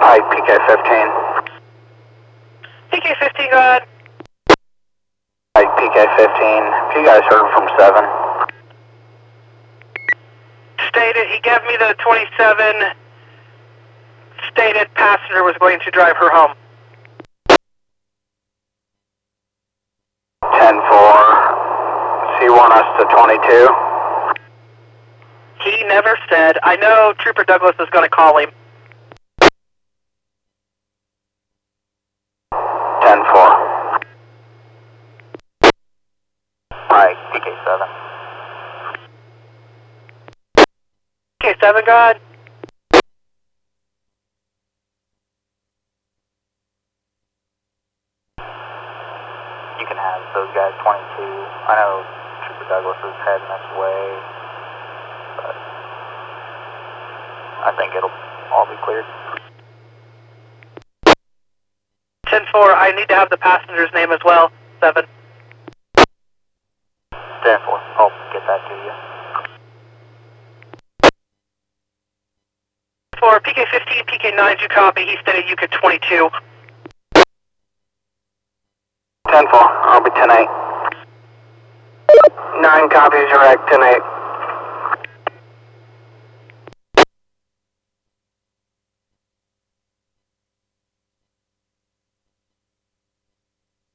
Hi, PK-15. PK-15, go ahead. Hi, PK-15. If you guys heard from 7. Stated, he gave me the 27, stated passenger was going to drive her home. 10-4. So you want us to 22? He never said. I know Trooper Douglas is going to call him. 10-4. Hi, PK-7. PK-7, go ahead. You can have those guys 22. I know Trooper Douglas is heading this way, but I think it'll all be cleared. 10-4, I need to have the passenger's name as well. 7. 10-4. I'll get that to you. 4, PK-15, PK-9, you copy. He stated you could 22. 10-4. I'll be 10-8. 9 copies, direct 10-8.